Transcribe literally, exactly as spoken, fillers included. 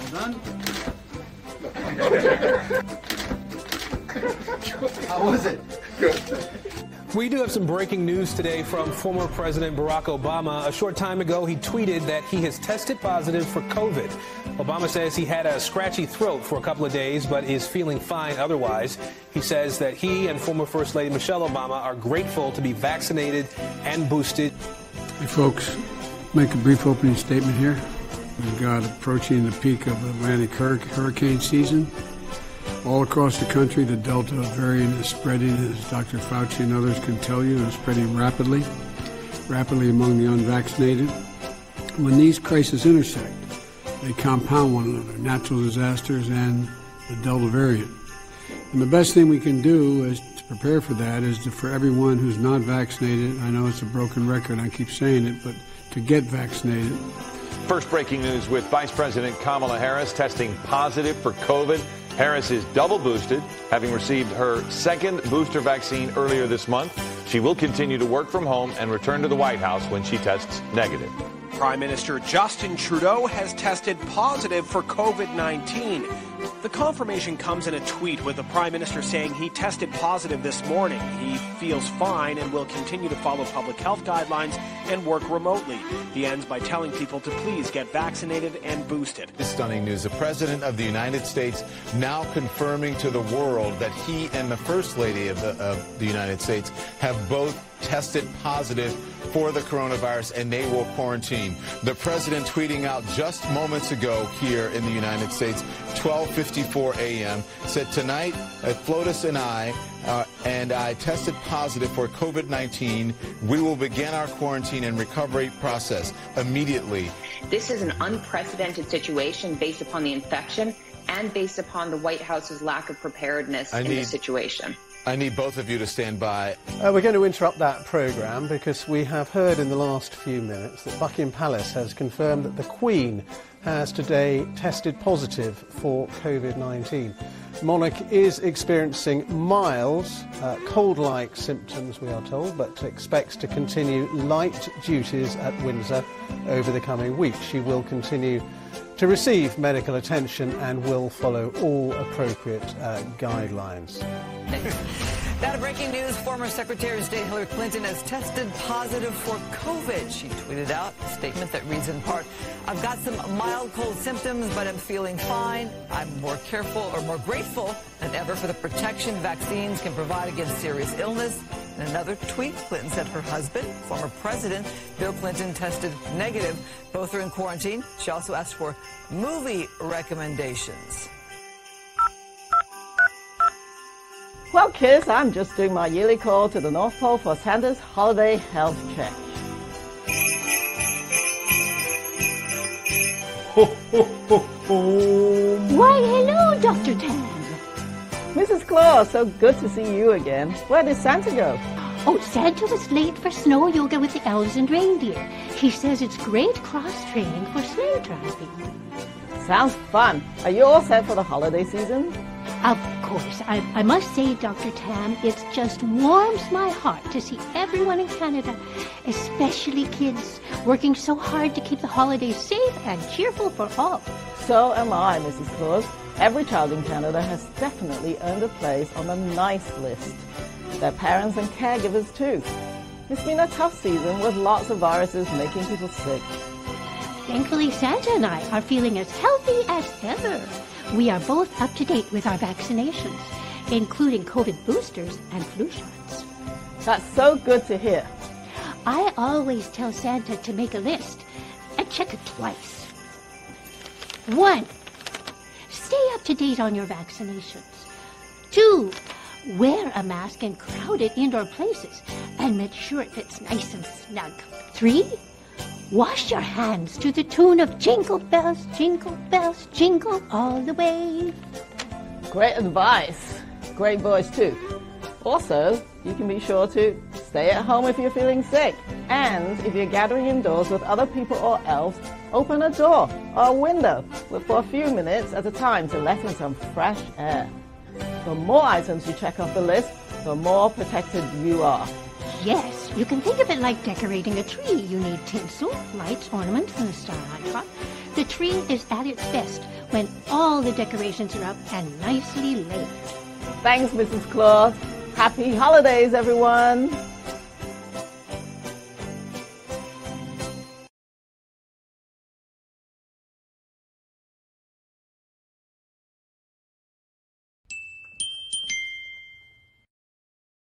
Well done. How was it? Good. We do have some breaking news today from former President Barack Obama. A short time ago, he tweeted that he has tested positive for COVID. Obama says he had a scratchy throat for a couple of days, but is feeling fine otherwise. He says that he and former First Lady Michelle Obama are grateful to be vaccinated and boosted. Hey, folks, make a brief opening statement here. We've got approaching the peak of Atlantic hurricane season. All across the country, the Delta variant is spreading, as Doctor Fauci and others can tell you, and spreading rapidly, rapidly among the unvaccinated. When these crises intersect, they compound one another, natural disasters and the Delta variant. And the best thing we can do is to prepare for that is to, for everyone who's not vaccinated, I know it's a broken record, I keep saying it, but to get vaccinated. First breaking news with Vice President Kamala Harris testing positive for COVID. Harris is double boosted, having received her second booster vaccine earlier this month. She will continue to work from home and return to the White House when she tests negative. Prime Minister Justin Trudeau has tested positive for COVID nineteen. The confirmation comes in a tweet with the Prime Minister saying he tested positive this morning. He feels fine and will continue to follow public health guidelines and work remotely. He ends by telling people to please get vaccinated and boosted. Stunning news. The President of the United States now confirming to the world that he and the First Lady of the, of the United States have both tested positive for the coronavirus, and they will quarantine. The president tweeting out just moments ago here in the United States, twelve fifty-four a.m., said, tonight, uh, Flotus and I, uh, and I tested positive for COVID nineteen. We will begin our quarantine and recovery process immediately. This is an unprecedented situation based upon the infection and based upon the White House's lack of preparedness I in need- this situation. I need both of you to stand by. Uh, we're going to interrupt that programme because we have heard in the last few minutes that Buckingham Palace has confirmed that the Queen has today tested positive for COVID nineteen. Monarch is experiencing mild, uh, cold-like symptoms, we are told, but expects to continue light duties at Windsor over the coming weeks. She will continue to receive medical attention and will follow all appropriate uh, guidelines. Now to breaking news, former Secretary of State Hillary Clinton has tested positive for COVID. She tweeted out a statement that reads in part, I've got some mild cold symptoms, but I'm feeling fine. I'm more careful or more grateful than ever for the protection vaccines can provide against serious illness. In another tweet, Clinton said her husband, former President Bill Clinton, tested negative. Both are in quarantine. She also asked for movie recommendations. Well, kids, I'm just doing my yearly call to the North Pole for Santa's holiday health check. Ho, ho, ho, ho. Why, hello, Doctor Tan. Missus Claus, so good to see you again. Where did Santa go? Oh, Santa was late for snow yoga with the elves and reindeer. He says it's great cross-training for sleigh driving. Sounds fun. Are you all set for the holiday season? Of course. I, I must say, Doctor Tam, it just warms my heart to see everyone in Canada, especially kids, working so hard to keep the holidays safe and cheerful for all. So am I, Missus Claus. Every child in Canada has definitely earned a place on the nice list. Their parents and caregivers, too. It's been a tough season with lots of viruses making people sick. Thankfully, Santa and I are feeling as healthy as ever. We are both up to date with our vaccinations, including COVID boosters and flu shots. That's so good to hear. I always tell Santa to make a list and check it twice. One, stay up to date on your vaccinations. Two, wear a mask in crowded indoor places and make sure it fits nice and snug. Three, wash your hands to the tune of Jingle Bells, Jingle Bells, Jingle all the way. Great advice. Great voice, too. Also, you can be sure to stay at home if you're feeling sick. And if you're gathering indoors with other people or elves, open a door or a window for a few minutes at a time to let in some fresh air. The more items you check off the list, the more protected you are. Yes, you can think of it like decorating a tree. You need tinsel, lights, ornaments, and a star icon. The tree is at its best when all the decorations are up and nicely laid. Thanks, Missus Claus. Happy holidays, everyone.